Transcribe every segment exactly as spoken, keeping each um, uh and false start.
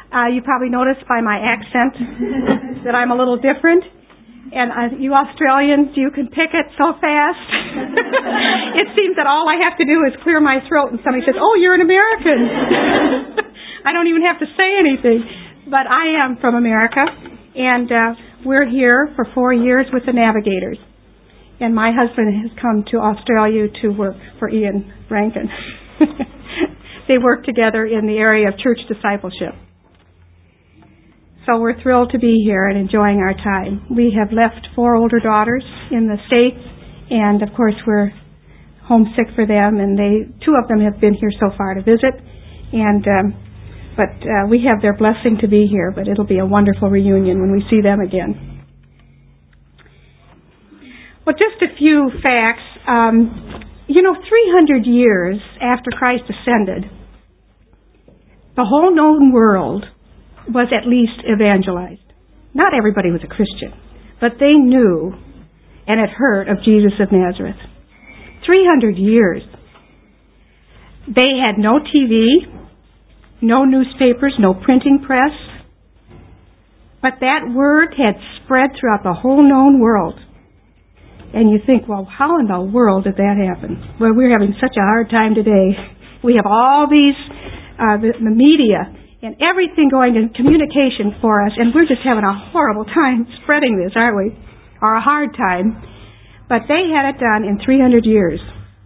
Uh, you probably noticed by my accent that I'm a little different. And uh, you Australians, you can pick it so fast. It seems that all I have to do is clear my throat and somebody says, oh, you're an American. I don't even have to say anything. But I am from America, and uh, we're here for four years with the Navigators. And my husband has come to Australia to work for Ian Rankin. They work together in the area of church discipleship. So we're thrilled to be here and enjoying our time. We have left four older daughters in the States, and of course we're homesick for them, and they two of them have been here so far to visit, and um, but uh, we have their blessing to be here, but it'll be a wonderful reunion when we see them again. Well, just a few facts. Um, you know, three hundred years after Christ ascended, the whole known world was at least evangelized. Not everybody was a Christian, but they knew and had heard of Jesus of Nazareth. three hundred years. They had no T V, no newspapers, no printing press, but that word had spread throughout the whole known world. And you think, well, how in the world did that happen? Well, we're having such a hard time today. We have all these, uh, the, the media, and everything going in communication for us, and we're just having a horrible time spreading this, aren't we? Or a hard time. But they had it done in three hundred years.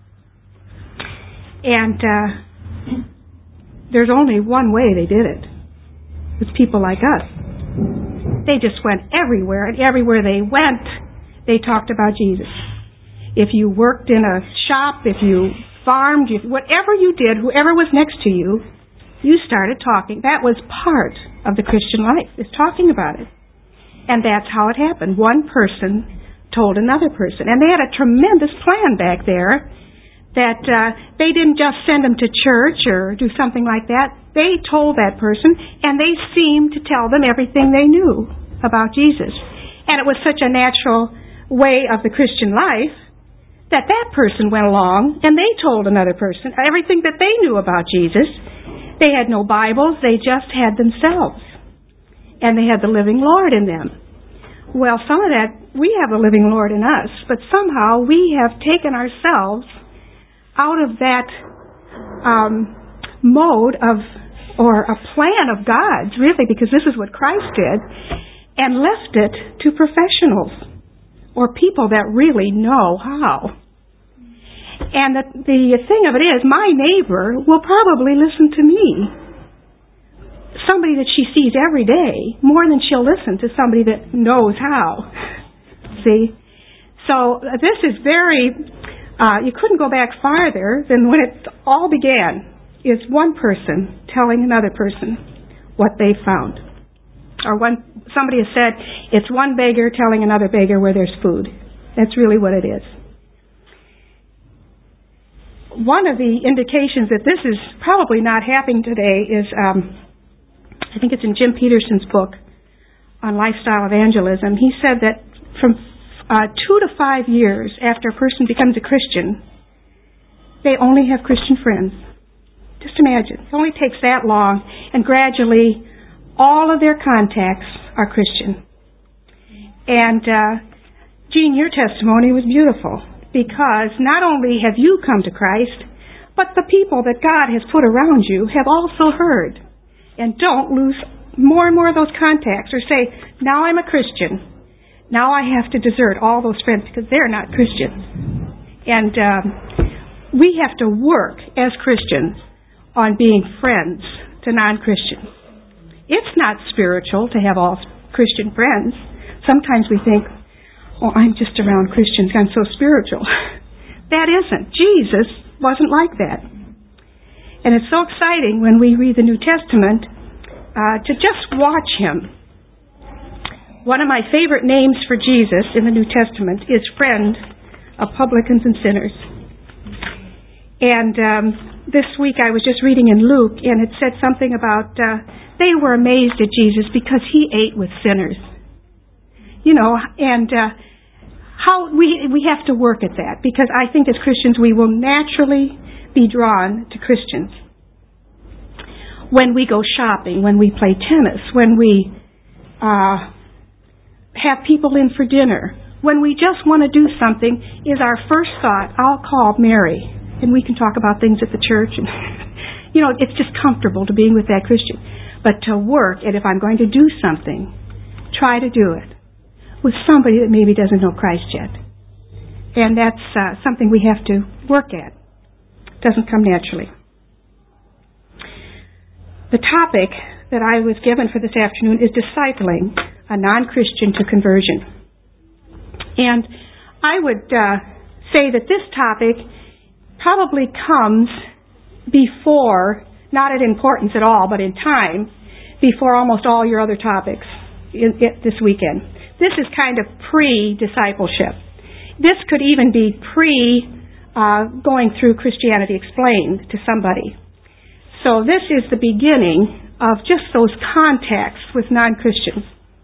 And uh, there's only one way they did it. It's people like us. They just went everywhere, and everywhere they went, they talked about Jesus. If you worked in a shop, if you farmed, if, whatever you did, whoever was next to you, you started talking. That was part of the Christian life, is talking about it. And that's how it happened. One person told another person. And they had a tremendous plan back there that uh, they didn't just send them to church or do something like that. They told that person, and they seemed to tell them everything they knew about Jesus. And it was such a natural way of the Christian life that that person went along and they told another person everything that they knew about Jesus. They had no Bibles, they just had themselves. And they had the living Lord in them. Well, some of that, we have the living Lord in us, but somehow we have taken ourselves out of that um, mode of, or a plan of God's, really, because this is what Christ did, and left it to professionals, or people that really know how. And the, the thing of it is, my neighbor will probably listen to me. Somebody that she sees every day, more than she'll listen to somebody that knows how. See? So uh, this is very, uh, you couldn't go back farther than when it all began, is one person telling another person what they found. Or one, somebody has said, it's one beggar telling another beggar where there's food. That's really what it is. One of the indications that this is probably not happening today is, um, I think it's in Jim Peterson's book on lifestyle evangelism. He said that from uh, two to five years after a person becomes a Christian, they only have Christian friends. Just imagine. It only takes that long, and gradually all of their contacts are Christian. And uh, Jean, your testimony was beautiful, because not only have you come to Christ, but the people that God has put around you have also heard. And don't lose more and more of those contacts, or say, now I'm a Christian. Now I have to desert all those friends because they're not Christians. And um, we have to work as Christians on being friends to non-Christians. It's not spiritual to have all Christian friends. Sometimes we think, oh, I'm just around Christians, I'm so spiritual. That isn't. Jesus wasn't like that. And it's so exciting when we read the New Testament uh, to just watch Him. One of my favorite names for Jesus in the New Testament is friend of publicans and sinners. And um, this week I was just reading in Luke, and it said something about uh, they were amazed at Jesus because He ate with sinners. You know, and uh, how we we have to work at that, because I think as Christians we will naturally be drawn to Christians. when we go shopping, when we play tennis, when we uh, have people in for dinner, when we just want to do something, is our first thought, I'll call Mary, and we can talk about things at the church. And you know, it's just comfortable to being with that Christian. But to work, and if I'm going to do something, try to do it with somebody that maybe doesn't know Christ yet. And that's uh, something we have to work at. It doesn't come naturally. The topic that I was given for this afternoon is discipling a non-Christian to conversion. And I would uh, say that this topic probably comes before, not in importance at all, but in time, before almost all your other topics in, in, this weekend. This is kind of pre-discipleship. This could even be pre uh, going through Christianity Explained to somebody. So this is the beginning of just those contacts with non-Christians.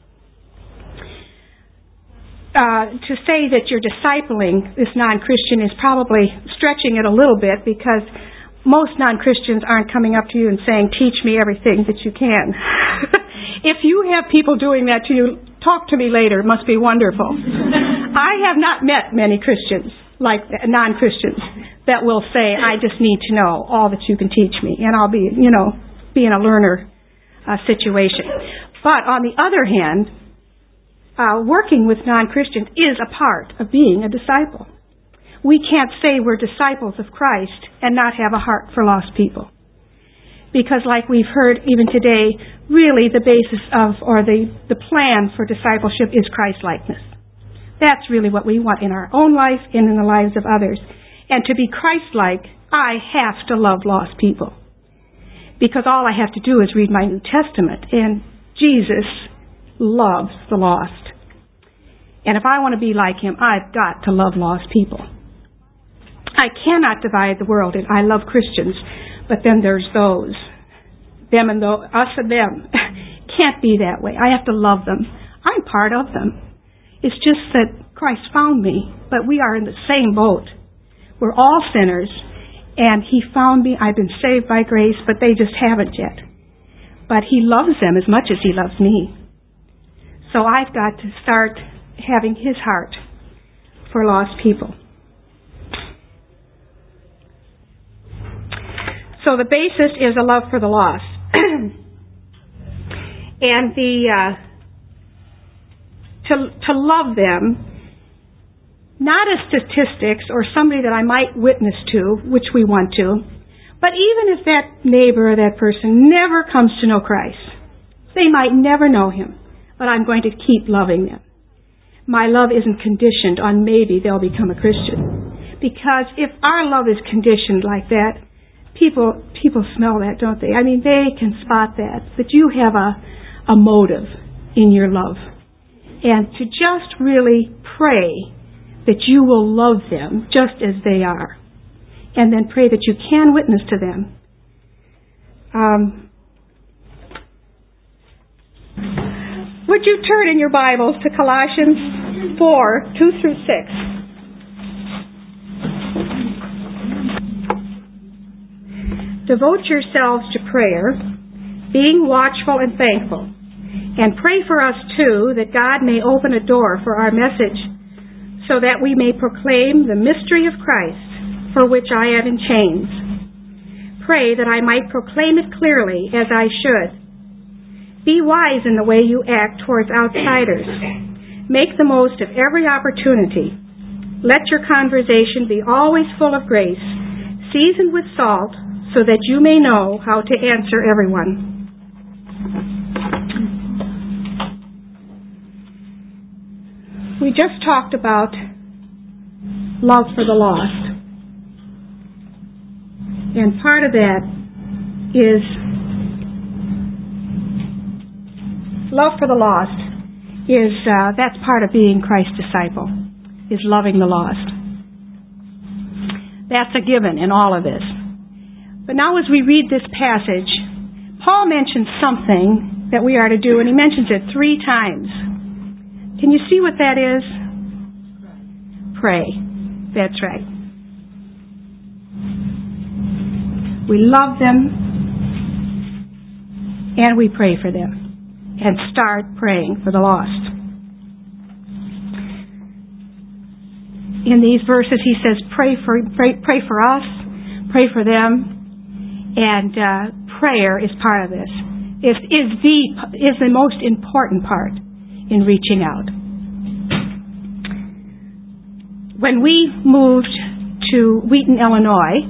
Uh, to say that you're discipling this non-Christian is probably stretching it a little bit, because most non-Christians aren't coming up to you and saying, teach me everything that you can. If you have people doing that to you, talk to me later. It must be wonderful. I have not met many Christians, like non-Christians, that will say, I just need to know all that you can teach me, and I'll be, you know, be in a learner uh, situation. But on the other hand, uh, working with non-Christians is a part of being a disciple. We can't say we're disciples of Christ and not have a heart for lost people. Because like we've heard even today, really the basis of, or the, the plan for discipleship is Christ-likeness. That's really what we want in our own life and in the lives of others. And to be Christ-like, I have to love lost people. Because all I have to do is read my New Testament, and Jesus loves the lost. And if I want to be like Him, I've got to love lost people. I cannot divide the world, and I love Christians, but then there's those, them and those, us and them. Can't be that way. I have to love them. I'm part of them. It's just that Christ found me, but we are in the same boat. We're all sinners, and He found me. I've been saved by grace, but they just haven't yet. But He loves them as much as He loves me. So I've got to start having His heart for lost people. So the basis is a love for the lost. And the uh, to to love them, not as statistics or somebody that I might witness to, which we want to, but even if that neighbor or that person never comes to know Christ, they might never know Him, but I'm going to keep loving them. My love isn't conditioned on maybe they'll become a Christian. Because if our love is conditioned like that, People people smell that, don't they? I mean, they can spot that, that you have a, a motive in your love. And to just really pray that you will love them just as they are. And then pray that you can witness to them. Um, would you turn in your Bibles to Colossians four, two through six? Devote yourselves to prayer, being watchful and thankful. And pray for us, too, that God may open a door for our message, so that we may proclaim the mystery of Christ, for which I am in chains. Pray that I might proclaim it clearly, as I should. Be wise in the way you act towards outsiders. Make the most of every opportunity. Let your conversation be always full of grace, seasoned with salt, so that you may know how to answer everyone. We just talked about love for the lost. And part of that is love for the lost is uh, that's part of being Christ's disciple, is loving the lost. That's a given in all of this. But now as we read this passage, Paul mentions something that we are to do, and he mentions it three times. Can you see what that is? Pray. That's right. We love them. and we pray for them and start praying for the lost. In these verses, he says, pray for pray, pray for us, pray for them, and uh, prayer is part of this. Is is the is the most important part in reaching out. When we moved to Wheaton, Illinois,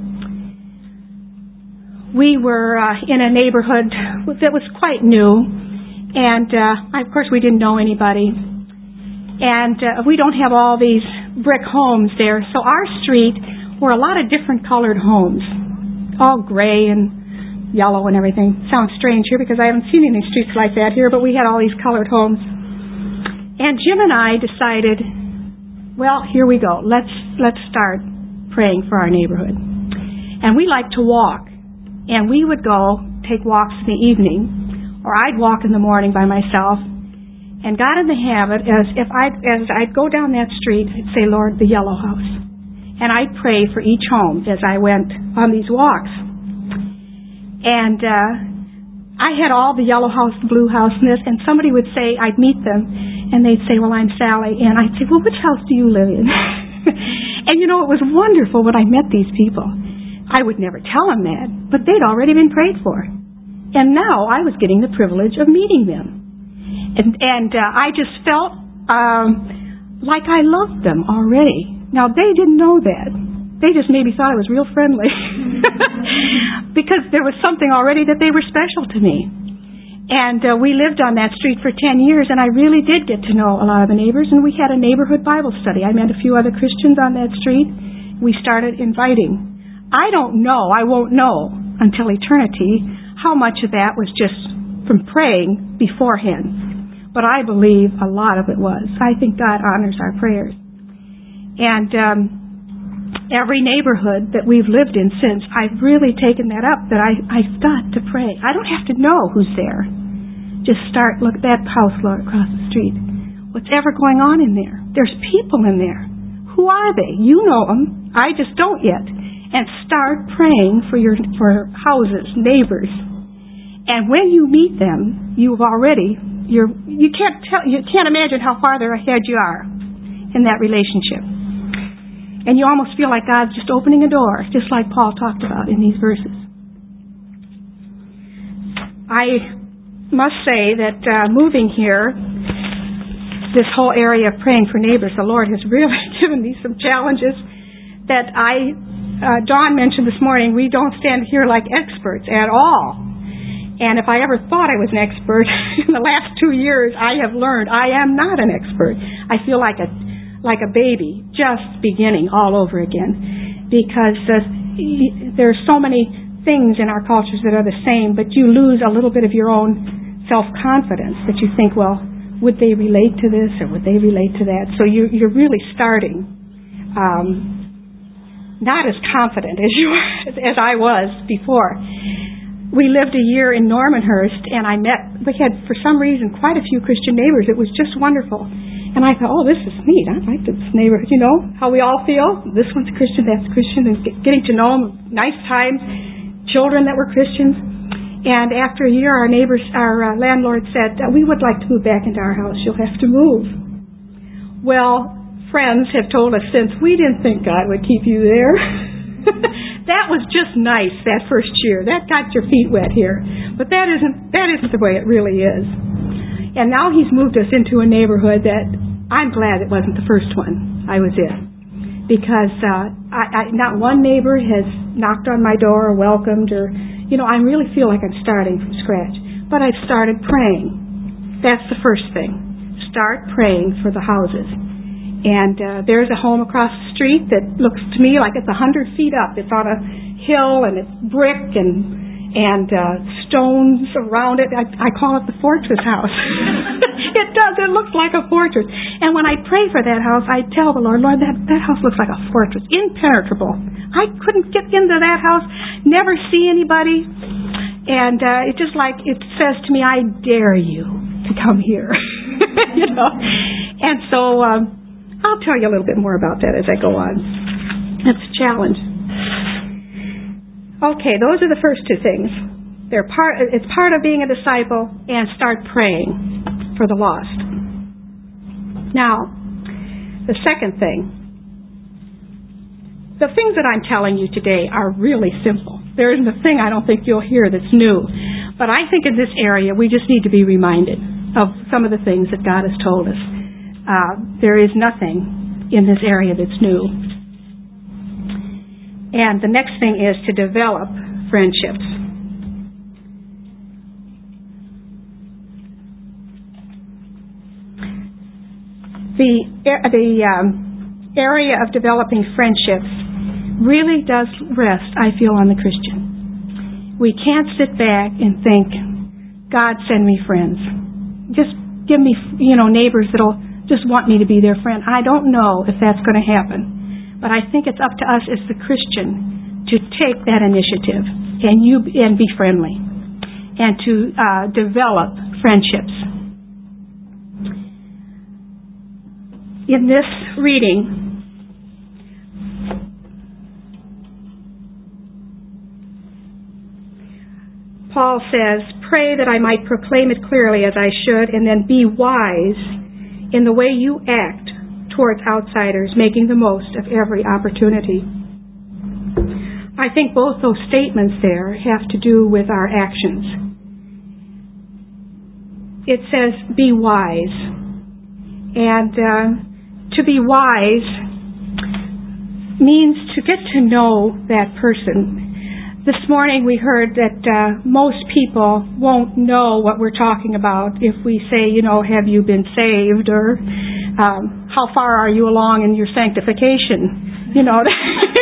we were uh, in a neighborhood that was quite new, and uh, of course we didn't know anybody, and uh, we don't have all these brick homes there. So our street were a lot of different colored homes, all gray and yellow and everything. Sounds strange here because I haven't seen any streets like that here, but we had all these colored homes. And Jim and I decided, well, here we go. Let's let's start praying for our neighborhood. And we like to walk. And we would go take walks in the evening, or I'd walk in the morning by myself, and got in the habit as if I as I'd go down that street, I'd say, Lord, the yellow house. And I'd pray for each home as I went on these walks. And uh, I had all the yellow house, the blue house, and this, and somebody would say, I'd meet them, and they'd say, well, I'm Sally. And I'd say, well, which house do you live in? And you know, it was wonderful when I met these people. I would never tell them that, but they'd already been prayed for. And now I was getting the privilege of meeting them. And, and uh, I just felt um, like I loved them already. Now, they didn't know that. They just maybe thought I was real friendly. Because there was something already that they were special to me. And uh, we lived on that street for ten years, and I really did get to know a lot of the neighbors, and we had a neighborhood Bible study. I met a few other Christians on that street. We started inviting. I don't know, I won't know until eternity how much of that was just from praying beforehand. But I believe a lot of it was. I think God honors our prayers. And um, every neighborhood that we've lived in since, I've really taken that up, that I, I start to pray. I don't have to know who's there. Just start, look at that house, Lord, across the street. What's ever going on in there? There's people in there. Who are they? You know them. I just don't yet. And start praying for your for houses, neighbors. And when you meet them, you've already you're you can't tell you can't imagine how farther ahead you are in that relationship. And you almost feel like God's just opening a door, just like Paul talked about in these verses. I must say that uh, moving here, this whole area of praying for neighbors, the Lord has really given me some challenges that I, uh, Dawn mentioned this morning, we don't stand here like experts at all. And if I ever thought I was an expert, in the last two years I have learned I am not an expert. I feel like a like a baby, just beginning all over again. Because uh, there are so many things in our cultures that are the same, but you lose a little bit of your own self-confidence, that you think, well, would they relate to this or would they relate to that? So you're, you're really starting um, not as confident as you as I was before. We lived a year in Normanhurst, and I met, we had, for some reason, quite a few Christian neighbors. It was just wonderful. And I thought, oh, this is neat. I like this neighborhood. You know how we all feel? This one's Christian, that's Christian, and get, getting to know them. Nice times, children that were Christians. And after a year, our neighbors, our uh, landlord said, we would like to move back into our house. You'll have to move. Well, friends have told us since, we didn't think God would keep you there. That was just nice, that first year. That got your feet wet here. But that isn't that isn't the way it really is. And now he's moved us into a neighborhood that I'm glad it wasn't the first one I was in. Because uh, I, I, not one neighbor has knocked on my door or welcomed or, you know, I really feel like I'm starting from scratch. But I've started praying. That's the first thing. Start praying for the houses. And uh, there's a home across the street that looks to me like it's a hundred feet up. It's on a hill and it's brick and and uh, stones around it. I, I call it the fortress house. It does. It looks like a fortress. And when I pray for that house, I tell the Lord, Lord, that, that house looks like a fortress, impenetrable. I couldn't get into that house, never see anybody. And uh, it's just like it says to me, I dare you to come here. You know. And so um, I'll tell you a little bit more about that as I go on. It's a challenge. Okay, those are the first two things. They're part. It's part of being a disciple, and start praying for the lost. Now, the second thing. The things that I'm telling you today are really simple. There isn't a thing I don't think you'll hear that's new. But I think in this area we just need to be reminded of some of the things that God has told us. Uh, there is nothing in this area that's new. And the next thing is to develop friendships. The, the um, area of developing friendships really does rest, I feel, on the Christian. We can't sit back and think, God, send me friends. Just give me, you know, neighbors that'll just want me to be their friend. I don't know if that's going to happen. But I think it's up to us as the Christian to take that initiative and you and be friendly and to uh, develop friendships. In this reading, Paul says, pray that I might proclaim it clearly as I should, and then be wise in the way you act towards outsiders, making the most of every opportunity. I think both those statements there have to do with our actions. It says, be wise. And uh, to be wise means to get to know that person. This morning we heard that uh, most people won't know what we're talking about if we say, you know, have you been saved, or um, how far are you along in your sanctification, you know,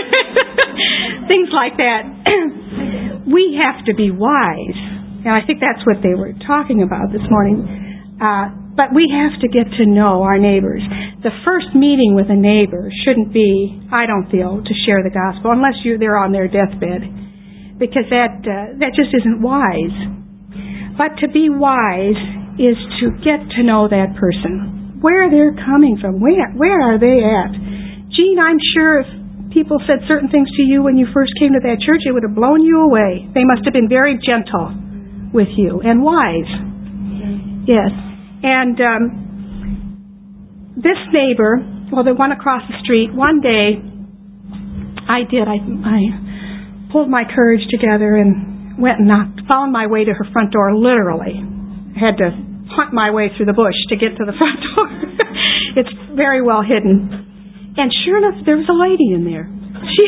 things like that. We have to be wise, and I think that's what they were talking about this morning. Uh, but we have to get to know our neighbors. The first meeting with a neighbor shouldn't be, I don't feel, to share the gospel, unless you're they're on their deathbed. Because that uh, that just isn't wise. But to be wise is to get to know that person, where they're coming from, where where are they at. Gene, I'm sure if people said certain things to you when you first came to that church, it would have blown you away. They must have been very gentle with you and wise. Yes. And um, this neighbor, well, the one across the street, one day I did, I I pulled my courage together and went and knocked, found my way to her front door, literally. I had to hunt my way through the bush to get to the front door. It's very well hidden. And sure enough, there was a lady in there. She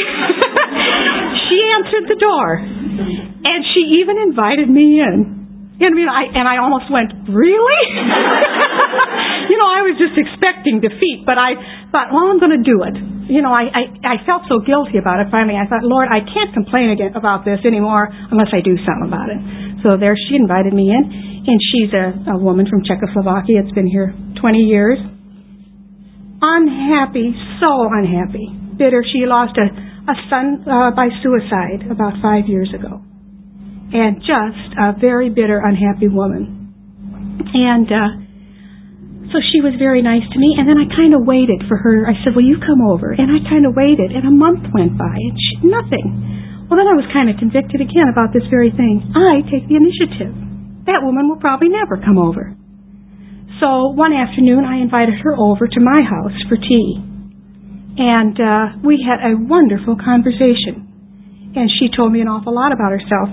she answered the door. And she even invited me in. And, I mean, I, and I almost went, really? You know, I was just expecting defeat, but I thought, well, I'm going to do it. You know, I, I, I felt so guilty about it. Finally, I thought, Lord, I can't complain again about this anymore unless I do something about it. So there she invited me in, and she's a, a woman from Czechoslovakia. It's been here twenty years. Unhappy, so unhappy, bitter. She lost a, a son uh, by suicide about five years ago. And just a very bitter, unhappy woman. And uh, so she was very nice to me. And then I kind of waited for her. I said, will you come over? And I kind of waited. And a month went by. And she, nothing. Well, then I was kind of convicted again about this very thing. I take the initiative. That woman will probably never come over. So one afternoon, I invited her over to my house for tea. And uh, we had a wonderful conversation. And she told me an awful lot about herself.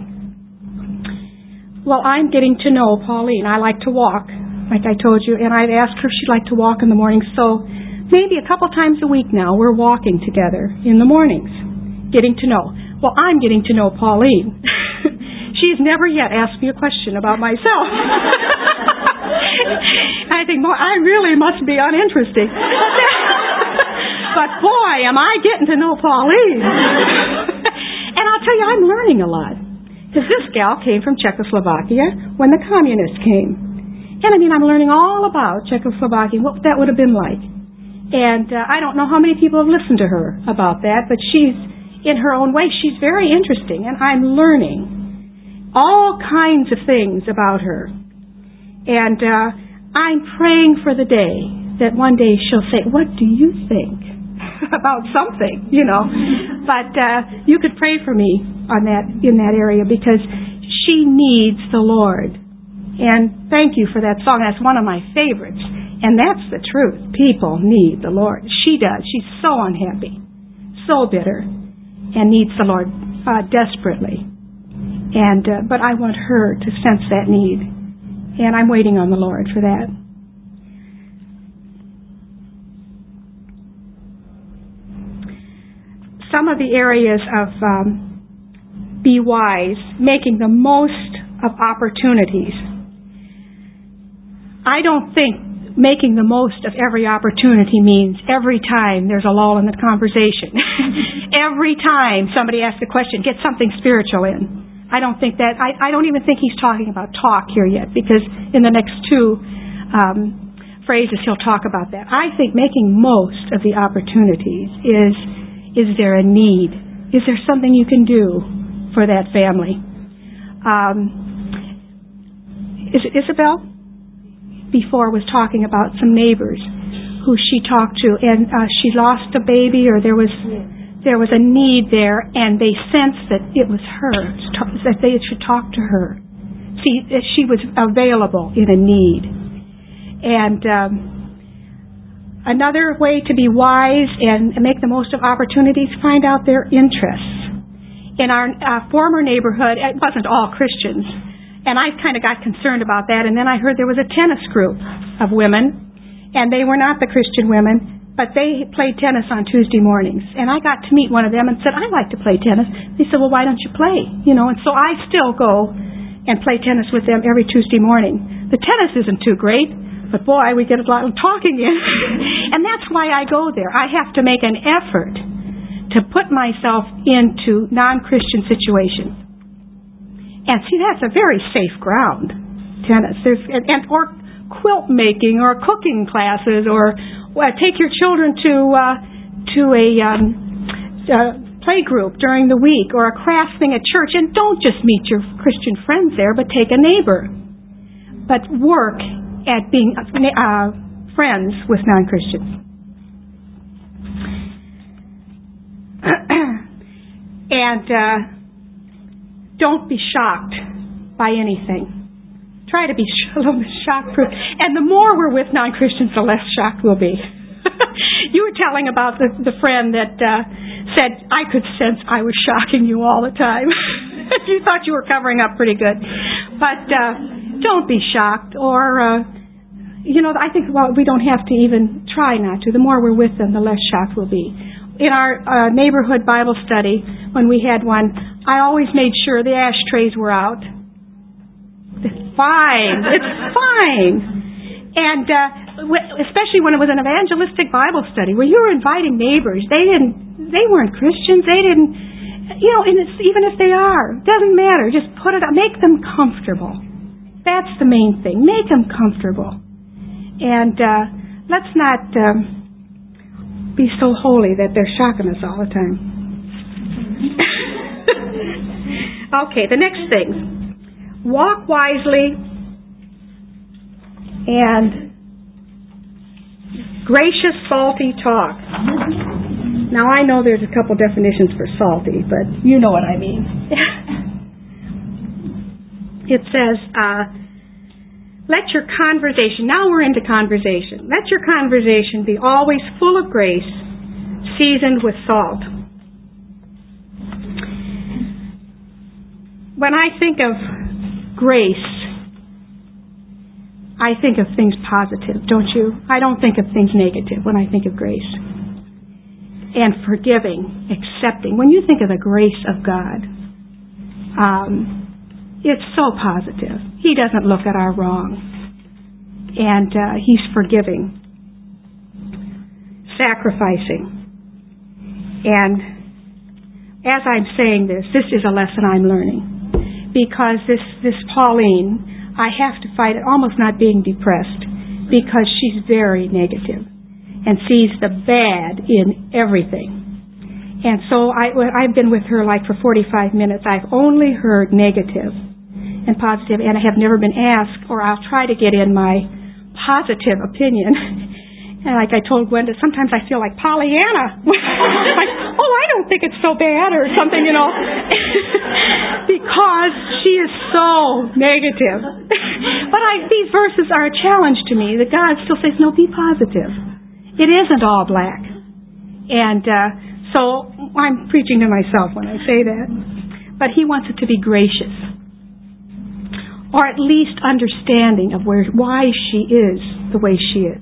Well, I'm getting to know Pauline. I like to walk, like I told you, and I'd asked her if she'd like to walk in the morning. So maybe a couple times a week now, we're walking together in the mornings, getting to know. Well, I'm getting to know Pauline. She's never yet asked me a question about myself. I think, boy, I really must be uninteresting. But boy, am I getting to know Pauline. And I'll tell you, I'm learning a lot. Because this gal came from Czechoslovakia when the communists came. And I mean, I'm learning all about Czechoslovakia, what that would have been like. And uh, I don't know how many people have listened to her about that, but she's, in her own way, she's very interesting. And I'm learning all kinds of things about her. And uh, I'm praying for the day that one day she'll say, what do you think about something, you know? But uh, you could pray for me on that, in that area, because She needs the Lord. And thank you for that song. That's one of my favorites. And that's the truth. People need the Lord. She does. She's so unhappy, so bitter, and needs the Lord uh, desperately. And uh, but I want her to sense that need. And I'm waiting on the Lord for that. Some of the areas of um, be wise, making the most of opportunities. I don't think making the most of every opportunity means every time there's a lull in the conversation. Every time somebody asks a question, get something spiritual in. I don't think that, I, I don't even think he's talking about talk here yet, because in the next two um, phrases he'll talk about that. I think making most of the opportunities is, is there a need? Is there something you can do for that family? Um, is it Isabel? Before was talking about some neighbors who she talked to, and uh, she lost a baby, or there was there was a need there, and they sensed that it was her, that they should talk to her. See, she was available in a need. And um, another way to be wise and make the most of opportunities, find out their interests. In our uh, former neighborhood, it wasn't all Christians. And I kind of got concerned about that. And then I heard there was a tennis group of women, and they were not the Christian women, but they played tennis on Tuesday mornings. And I got to meet one of them and said, I'd like to play tennis. They said, well, why don't you play? You know, and so I still go and play tennis with them every Tuesday morning. The tennis isn't too great, but boy, we get a lot of talking in. And that's why I go there. I have to make an effort to put myself into non-Christian situations. And see, that's a very safe ground, tennis. There's, and, and or quilt making, or cooking classes, or well, take your children to uh, to a um, uh, play group during the week, or a craft thing at church. And don't just meet your Christian friends there, but take a neighbor. But work at being uh, friends with non-Christians. and. Uh, Don't be shocked by anything. Try to be a little bit shock-proof. And the more we're with non-Christians, the less shocked we'll be. You were telling about the, the friend that uh, said, I could sense I was shocking you all the time. You thought you were covering up pretty good. But uh, don't be shocked. Or, uh, you know, I think well, we don't have to even try not to. The more we're with them, the less shocked we'll be. In our uh, neighborhood Bible study, when we had one, I always made sure the ashtrays were out. It's fine. It's fine. And uh, especially when it was an evangelistic Bible study where you were inviting neighbors. They didn't. They weren't Christians. They didn't. You know, and it's, even if they are, doesn't matter. Just put it up. Make them comfortable. That's the main thing. Make them comfortable. And uh, let's not um, be so holy that they're shocking us all the time. Okay, the next thing. Walk wisely and gracious, salty talk. Now, I know there's a couple definitions for salty, but you know what I mean. It says, uh, let your conversation, now we're into conversation, let your conversation be always full of grace, seasoned with salt. When I think of grace, I think of things positive, don't you? I don't think of things negative when I think of grace. And forgiving, accepting. When you think of the grace of God, um, it's so positive. He doesn't look at our wrong. And uh, He's forgiving, sacrificing. And as I'm saying this, this is a lesson I'm learning. Because this, this Pauline, I have to fight it, almost not being depressed, because she's very negative and sees the bad in everything. And so I, I've been with her like for forty-five minutes. I've only heard negative and positive, and I have never been asked, or I'll try to get in my positive opinion. And like I told Gwenda, sometimes I feel like Pollyanna. Like, oh, I don't think it's so bad or something, you know, because she is so negative. But I, these verses are a challenge to me that God still says, no, be positive. It isn't all black. And uh, so I'm preaching to myself when I say that. But He wants it to be gracious, or at least understanding of where why she is the way she is.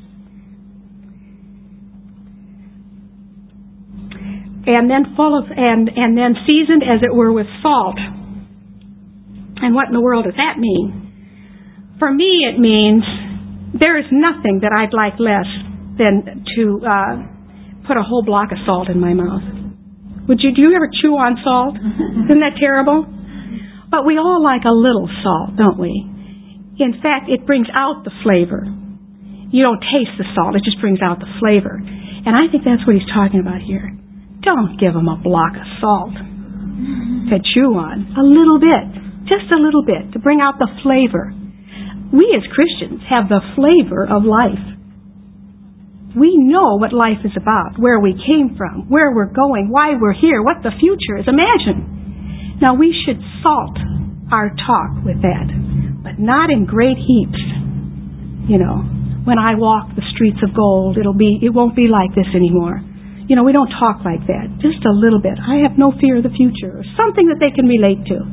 And then full of and and then seasoned, as it were, with salt. And what in the world does that mean? For me, it means there is nothing that I'd like less than to uh, put a whole block of salt in my mouth. Would you? Do you ever chew on salt? Isn't that terrible? But we all like a little salt, don't we? In fact, it brings out the flavor. You don't taste the salt; it just brings out the flavor. And I think that's what He's talking about here. Don't give them a block of salt to chew on. A little bit. Just a little bit to bring out the flavor. We as Christians have the flavor of life. We know what life is about, where we came from, where we're going, why we're here, what the future is. Imagine. Now we should salt our talk with that, but not in great heaps. You know, when I walk the streets of gold, it'll be, it won't be like this anymore. You know, we don't talk like that. Just a little bit. I have no fear of the future. Or something that they can relate to.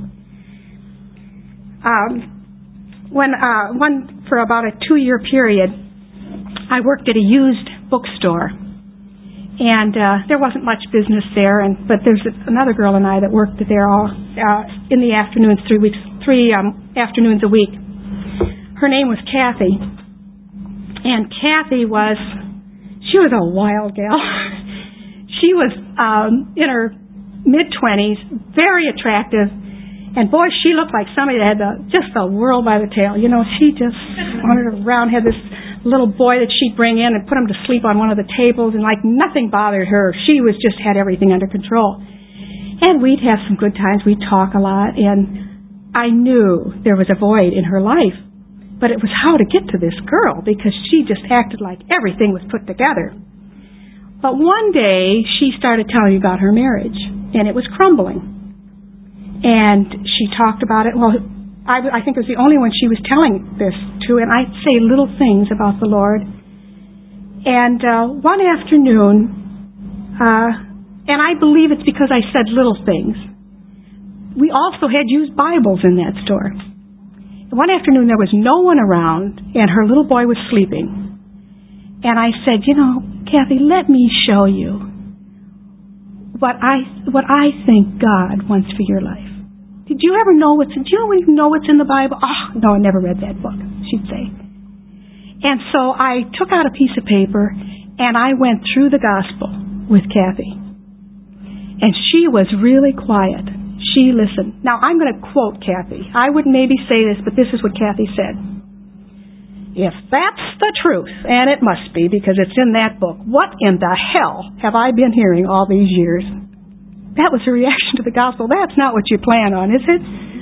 Um, when uh, one for about a two-year period, I worked at a used bookstore, and uh, there wasn't much business there. And but there's another girl and I that worked there all uh, in the afternoons, three weeks, three um, afternoons a week. Her name was Kathy, and Kathy was she was a wild gal. She was um, in her mid-twenties, very attractive, and boy, she looked like somebody that had the, just the world by the tail. You know, she just wandered around, had this little boy that she'd bring in and put him to sleep on one of the tables, and like nothing bothered her. She was just had everything under control. And we'd have some good times. We'd talk a lot, and I knew there was a void in her life. But it was how to get to this girl, because she just acted like everything was put together. But one day, she started telling me about her marriage, and it was crumbling. And she talked about it. Well, I, I think it was the only one she was telling this to, and I'd say little things about the Lord. And uh, one afternoon, uh, and I believe it's because I said little things, we also had used Bibles in that store. One afternoon, there was no one around, and her little boy was sleeping. And I said, you know, Kathy, let me show you what I what I think God wants for your life. Did you ever know what's? Do you even know what's in the Bible? Oh, no, I never read that book, she'd say. And so I took out a piece of paper and I went through the gospel with Kathy. And she was really quiet. She listened. Now I'm going to quote Kathy. I would maybe say this, but this is what Kathy said. If that's the truth, and it must be because it's in that book, what in the hell have I been hearing all these years? That was her reaction to the gospel. That's not what you plan on, is it?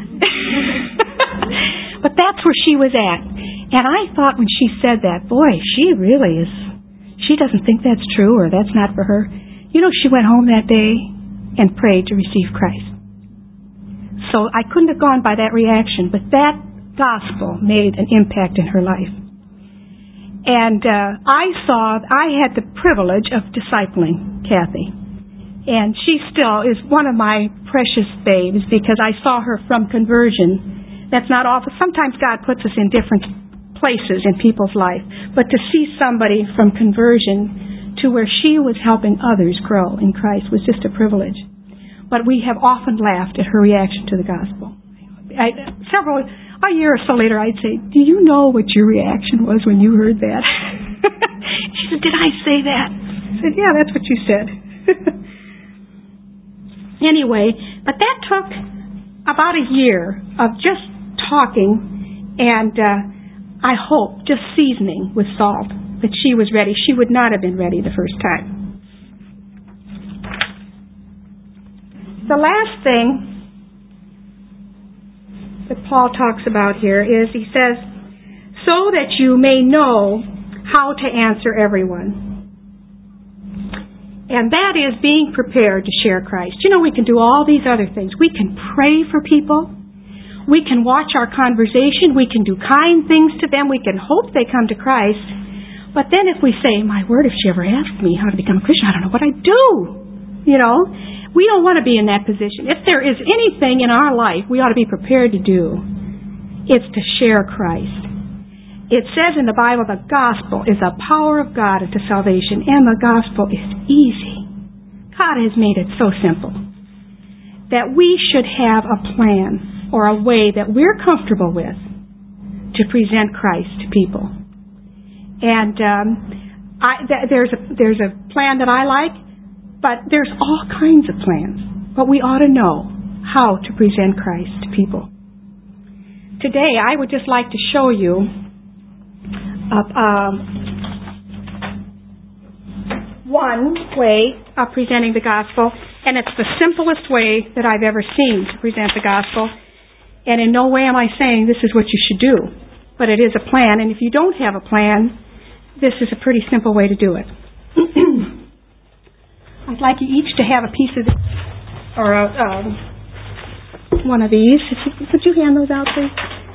But that's where she was at. And I thought when she said that, boy, she really is, she doesn't think that's true or that's not for her. You know, she went home that day and prayed to receive Christ. So I couldn't have gone by that reaction, but that gospel made an impact in her life. And uh, I saw, I had the privilege of discipling Kathy. And she still is one of my precious babes because I saw her from conversion. That's not often. Sometimes God puts us in different places in people's life. But to see somebody from conversion to where she was helping others grow in Christ was just a privilege. But we have often laughed at her reaction to the gospel. I, several... A year or so later, I'd say, do you know what your reaction was when you heard that? She said, did I say that? I said, yeah, that's what you said. Anyway, but that took about a year of just talking and uh, I hope just seasoning with salt that she was ready. She would not have been ready the first time. The last thing that Paul talks about here is, he says, so that you may know how to answer everyone. And that is being prepared to share Christ. You know, we can do all these other things. We can pray for people. We can watch our conversation. We can do kind things to them. We can hope they come to Christ. But then if we say, my word, if she ever asked me how to become a Christian, I don't know what I'd do. You know, we don't want to be in that position. If there is anything in our life we ought to be prepared to do, it's to share Christ. It says in the Bible, the gospel is the power of God unto salvation, and the gospel is easy. God has made it so simple that we should have a plan or a way that we're comfortable with to present Christ to people. And um, I, th- there's a there's a plan that I like, but there's all kinds of plans. But we ought to know how to present Christ to people. Today, I would just like to show you Uh, um, one way of presenting the gospel, and it's the simplest way that I've ever seen to present the gospel. And in no way am I saying this is what you should do, but it is a plan. And if you don't have a plan, this is a pretty simple way to do it. I'd like you each to have a piece of this, or a, um, one of these. Could you hand those out, please?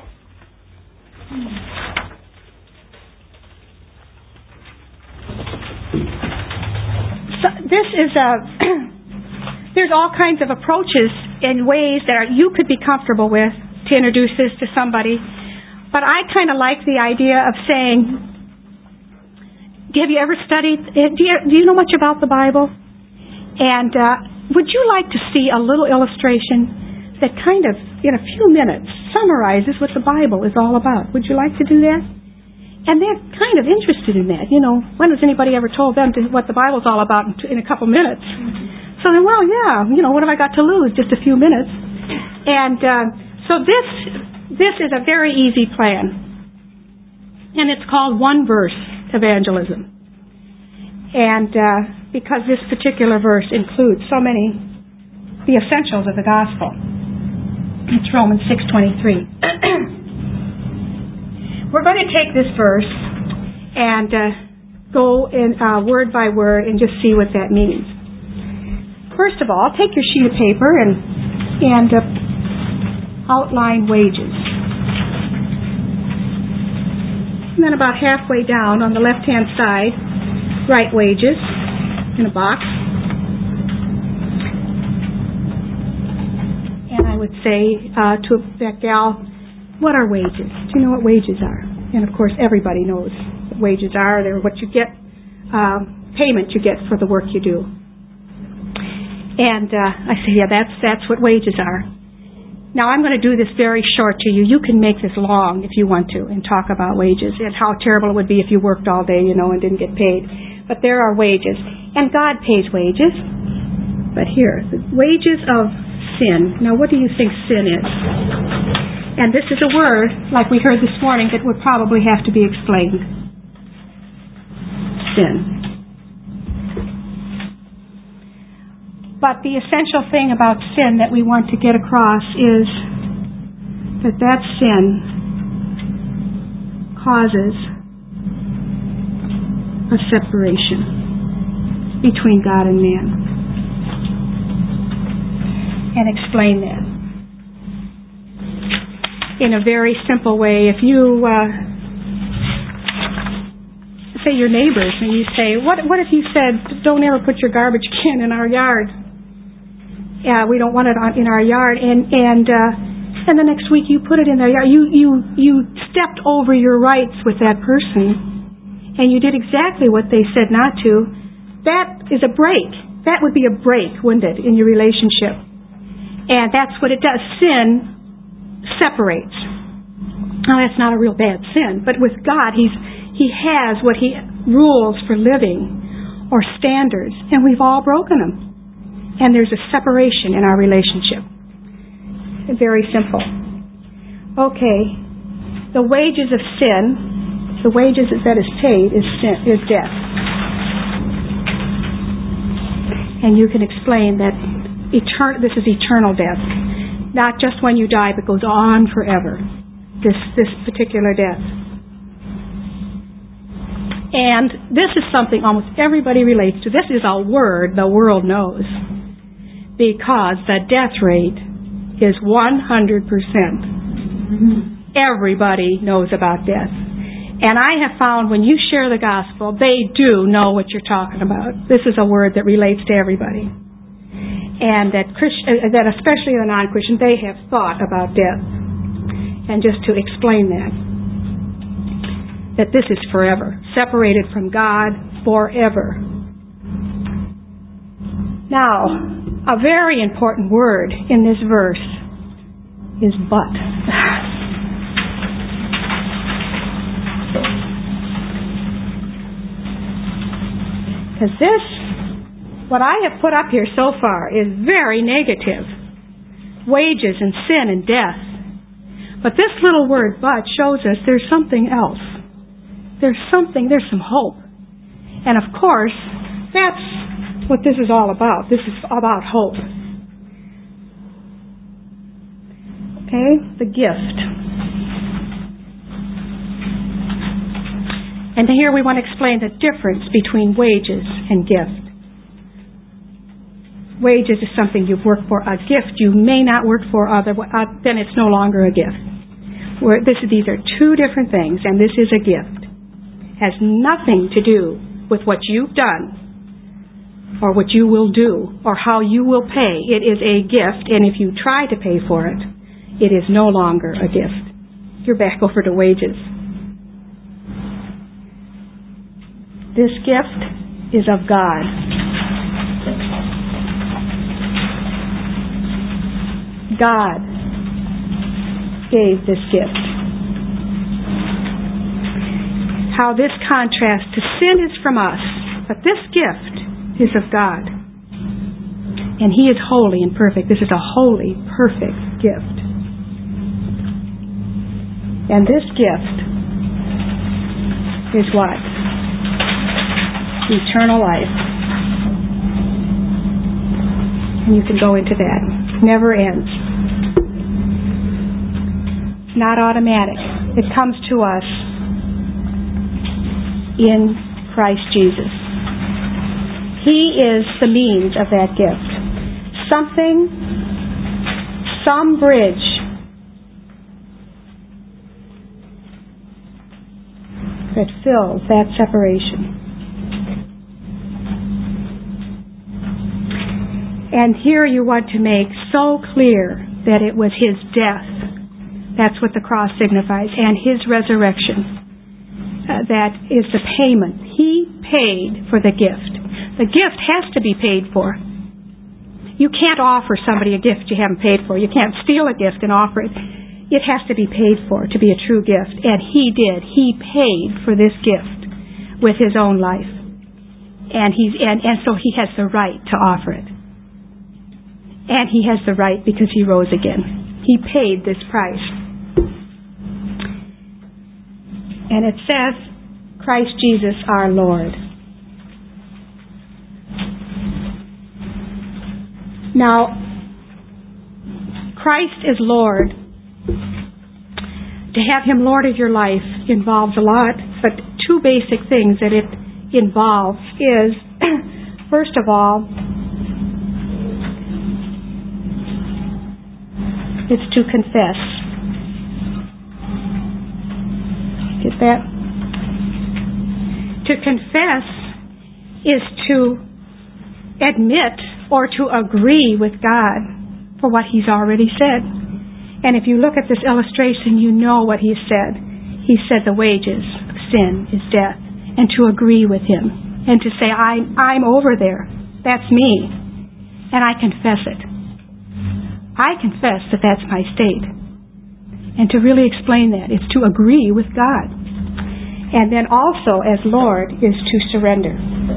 So this is a, there's all kinds of approaches and ways that are, you could be comfortable with to introduce this to somebody. But I kind of like the idea of saying, have you ever studied, do you, do you know much about the Bible? And uh, would you like to see a little illustration that kind of, in a few minutes, summarizes what the Bible is all about? Would you like to do that? And they're kind of interested in that. You know, when has anybody ever told them to, what the Bible's all about in, in a couple minutes? Mm-hmm. So then, well, yeah, you know, what have I got to lose? Just a few minutes. And uh, so this this is a very easy plan. And it's called one verse evangelism. And uh, because this particular verse includes so many, the essentials of the gospel. It's Romans six twenty-three. We're going to take this verse and uh, go in uh, word by word and just see what that means. First of all, take your sheet of paper and and uh, outline wages. And then about halfway down on the left-hand side, write wages in a box. And I would say uh, to that gal, what are wages? Do you know what wages are? And of course, everybody knows what wages are. They're what you get, uh, payment you get for the work you do. And uh, I say, yeah, that's that's what wages are. Now, I'm going to do this very short to you. You can make this long if you want to and talk about wages and how terrible it would be if you worked all day, you know, and didn't get paid. But there are wages. And God pays wages. But here, the wages of sin. Now, what do you think sin is? And this is a word, like we heard this morning, that would probably have to be explained. Sin. But the essential thing about sin that we want to get across is that that sin causes a separation between God and man. And explain that. In a very simple way, if you uh, say your neighbors and you say, what what if you said, don't ever put your garbage can in our yard? Yeah, we don't want it on, in our yard. And and uh, and the next week you put it in their yard. You, you, you stepped over your rights with that person and you did exactly what they said not to. That is a break. That would be a break, wouldn't it, in your relationship? And that's what it does. Sin separates. Now, that's not a real bad sin, but with God, He's He has what He rules for living or standards, and we've all broken them. And there's a separation in our relationship. Very simple. Okay, the wages of sin, the wages that is paid is sin, is death. And you can explain that etern- this is eternal death. Not just when you die, but goes on forever. This this particular death. And this is something almost everybody relates to. This is a word the world knows, because the death rate is one hundred percent. Everybody knows about death. And I have found when you share the gospel, they do know what you're talking about. This is a word that relates to everybody. And that, Christ, uh, that especially the non-Christian, they have thought about death. And just to explain that, that this is forever, separated from God forever. Now, a very important word in this verse is but. Because this, what I have put up here so far, is very negative. Wages and sin and death. But this little word, but, shows us there's something else. There's something, there's some hope. And of course, that's what this is all about. This is about hope. Okay? The gift. And here we want to explain the difference between wages and gift. Wages is something you've worked for. A gift you may not work for, other, uh, then it's no longer a gift. Where this, these are two different things, and this is a gift. Has nothing to do with what you've done, or what you will do, or how you will pay. It is a gift, and if you try to pay for it, it is no longer a gift. You're back over to wages. This gift is of God. God gave this gift. How this contrasts to sin is from us, but this gift is of God. And He is holy and perfect. This is a holy, perfect gift. And this gift is what? Eternal life. And you can go into that. Never ends. Not automatic. It comes to us in Christ Jesus. He is the means of that gift. Something, some bridge that fills that separation. And here you want to make so clear that it was His death. That's what the cross signifies. And His resurrection. Uh, that is the payment. He paid for the gift. The gift has to be paid for. You can't offer somebody a gift you haven't paid for. You can't steal a gift and offer it. It has to be paid for to be a true gift. And He did. He paid for this gift with His own life. And he's and, and so He has the right to offer it. And He has the right because He rose again. He paid this price. And it says, Christ Jesus our Lord. Now, Christ is Lord. To have Him Lord of your life involves a lot, but two basic things that it involves is, first of all, it's to confess. Get that? To confess is to admit or to agree with God for what He's already said. And if you look at this illustration, you know what He said. He said the wages of sin is death. And to agree with Him. And to say, I'm, I'm over there. That's me. And I confess it. I confess that that's my state. And to really explain that is to agree with God. And then also, as Lord, is to surrender.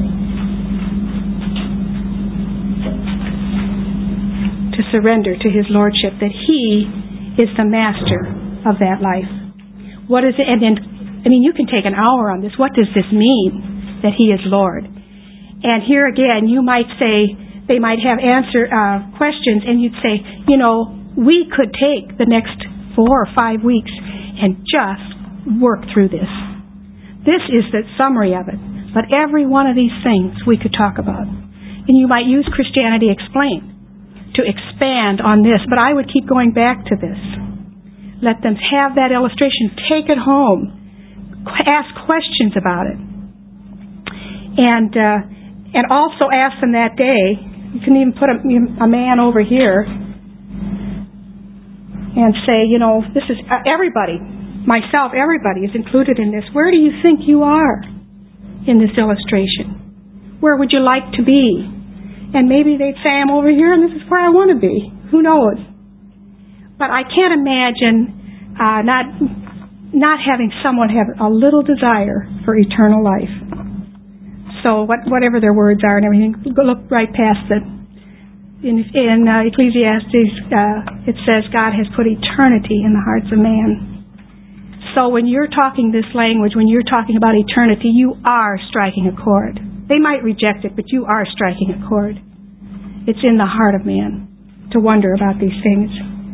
To surrender to His Lordship, that He is the master of that life. What is it? And then, I mean, you can take an hour on this. What does this mean, that He is Lord? And here again, you might say, they might have answer uh, questions, and you'd say, you know, we could take the next four or five weeks and just work through this. This is the summary of it. But every one of these things we could talk about. And you might use Christianity Explained to expand on this, but I would keep going back to this. Let them have that illustration. Take it home. Ask questions about it. And uh, and also ask them that day. You can even put a, a man over here and say, you know, this is uh, everybody, myself, everybody is included in this. Where do you think you are in this illustration? Where would you like to be? And maybe they'd say, I'm over here and this is where I want to be. Who knows? But I can't imagine uh, not not having someone have a little desire for eternal life. So what, whatever their words are and everything, look right past it. In, in uh, Ecclesiastes, uh, it says God has put eternity in the hearts of man. So when you're talking this language, when you're talking about eternity, you are striking a chord. They might reject it, but you are striking a chord. It's in the heart of man to wonder about these things.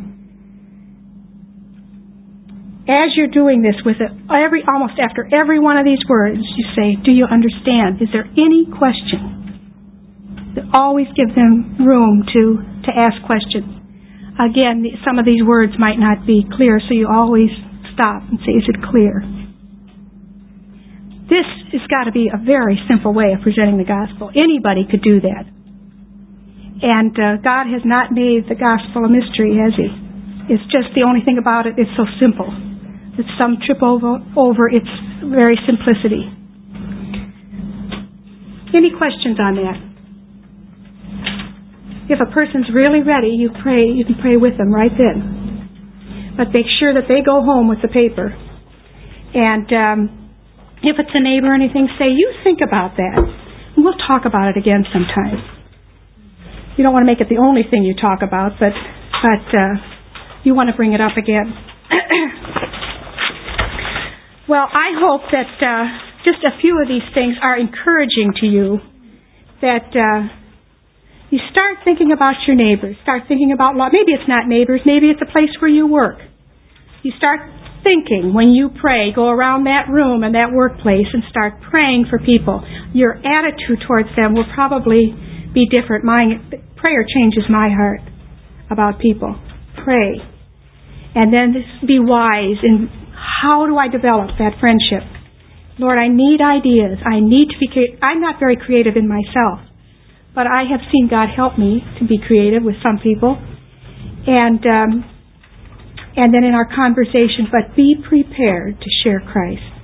As you're doing this with it, every almost after every one of these words, you say, do you understand? Is there any question? Always give them room to, to ask questions. Again, some of these words might not be clear, so you always stop and say, is it clear? This has got to be a very simple way of presenting the gospel. Anybody could do that. And uh, God has not made the gospel a mystery, has He? It's just the only thing about it, it's so simple. That some trip over, over its very simplicity. Any questions on that? If a person's really ready, you pray. You can pray with them right then. But make sure that they go home with the paper. And um, if it's a neighbor or anything, say, you think about that. And we'll talk about it again sometime. You don't want to make it the only thing you talk about, but but uh, you want to bring it up again. Well, I hope that uh, just a few of these things are encouraging to you, that uh, you start thinking about your neighbors, start thinking about law. Maybe it's not neighbors, maybe it's a place where you work. You start thinking when you pray, go around that room and that workplace and start praying for people. Your attitude towards them will probably be different. My prayer changes my heart about people. Pray. And then be wise in how do I develop that friendship? Lord, I need ideas. I need to be creative. I'm not very creative in myself, but I have seen God help me to be creative with some people. And um, and then in our conversation, but be prepared to share Christ.